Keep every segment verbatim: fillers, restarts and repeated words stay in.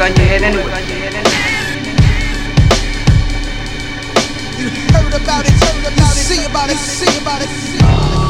rag on your head anyway. You heard about it, heard about it, see about it, see about it, see about it.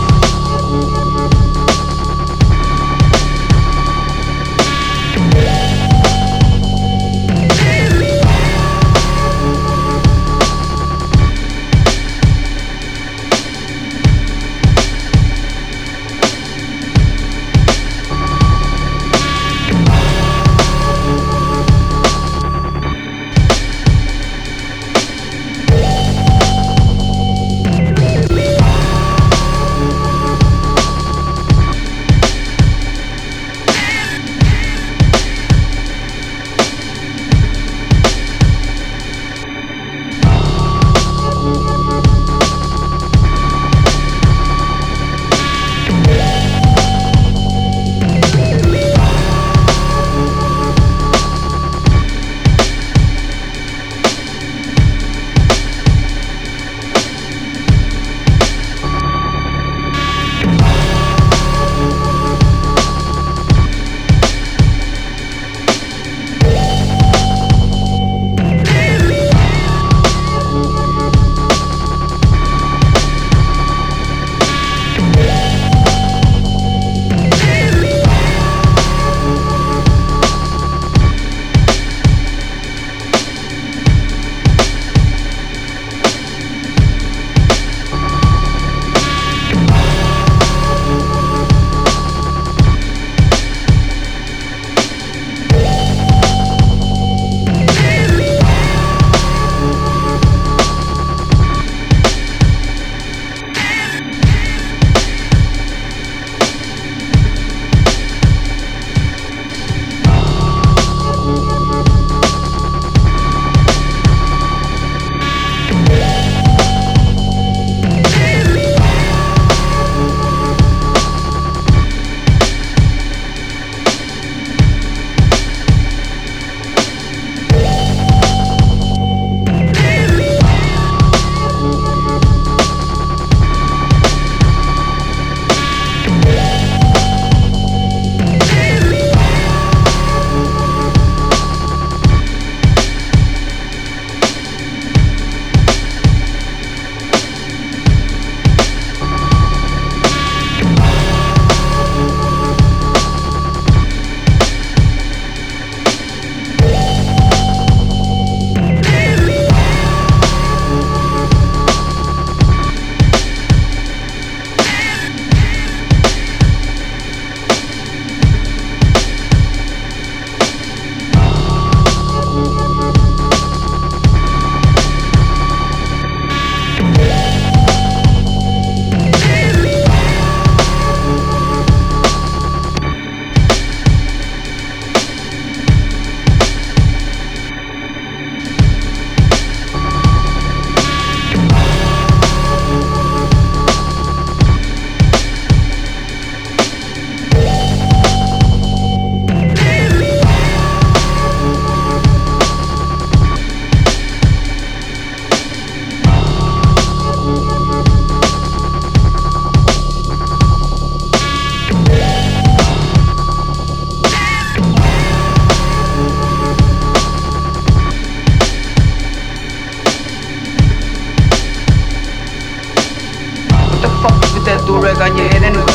Rag on your head anyway.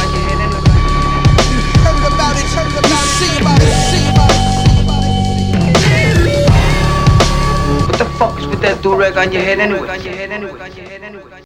You heard about it, heard about it, see about it, see about it, see about it. What the fuck is with that do rag on your head anyway?